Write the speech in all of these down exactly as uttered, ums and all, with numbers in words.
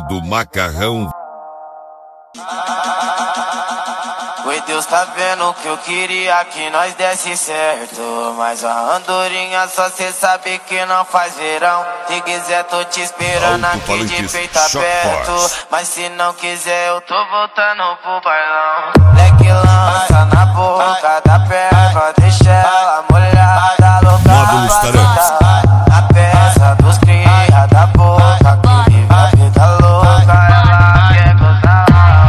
do macarrão. Oi, Deus tá vendo que eu queria que nós desse certo, mas a andorinha só cê sabe que não faz verão. Se quiser tô te esperando aqui de peito aberto, mas se não quiser eu tô voltando pro bailão. Leque lança na boca da perna, deixa ela molhada, louca pra sentar. A peça dos cria da boca, que vive a vida louca, ela quer gozar.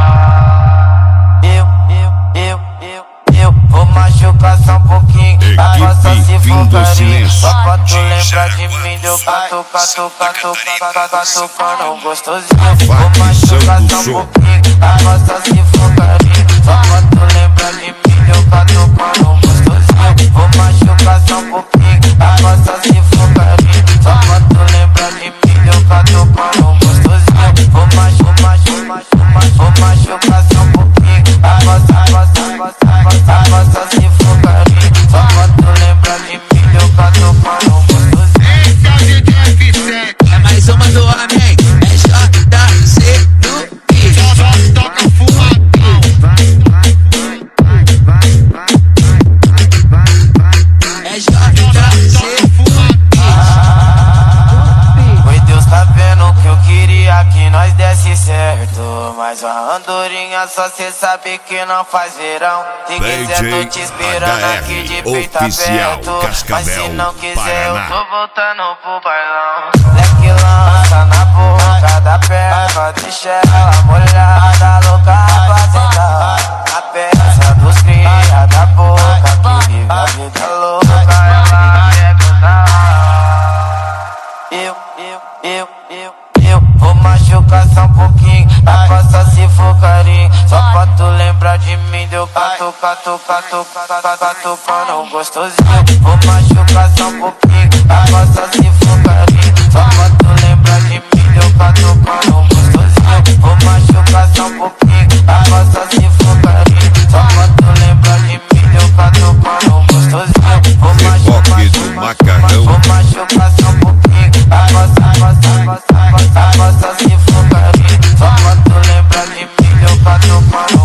Eu, eu, eu, eu, eu vou machucar só um pouquinho, a costa se focaria. Só pra tu lembrar de mim, deu cato, cato, cato, cato, catucando gostosinho. Vou machucar só um pouquinho, a costa se focaria. Só pra tu lembrar de mim, deu catucando gostosinho. Vou machucar só um pouquinho, a costa se focaria. Só pra tu lembrar de mim, deu catucando gostosinho. Vou machucar, machucar, vou machucar só um pouquinho, a costa, a costa, a costa, a costa se focaria. Só pra tu lembrar de mim, deu catucando gostosinho. Esse é o D J F sete, é mais uma do homem, é J C no beat. Só toca fumadão. É J C Oi, Deus tá vendo que eu queria que nós desse certo, mas a andorinha só cê sabe que não faz verão. Se quiser tô te esperando aqui de peito aberto, mas se não quiser eu tô voltando pro bailão. Leque lança na boca da perna, deixa ela molhada, louca pra sentar. A peça dos cria da boca, que vive a vida louca, ela quer gozar. Eu, eu, eu, eu, eu vou machucar só um pouquinho, a costa se focaria. Só pra tu lembrar de mim, deu cato, cato, cato, cato, catucando gostosinho. Vou machucar só um pouquinho, a costa se focaria. Só pra tu lembrar de mim, deu catucando gostosinho. Vou machucar só um pouquinho, a costa se focaria. Só pra tu lembrar de mim, deu catucando gostosinho. Vou machucar, macarrão. vou machucar só um pouquinho, a costa, a costa, a costa, a costa se focaria. Só pra tu lembrar de mim, deu catucando.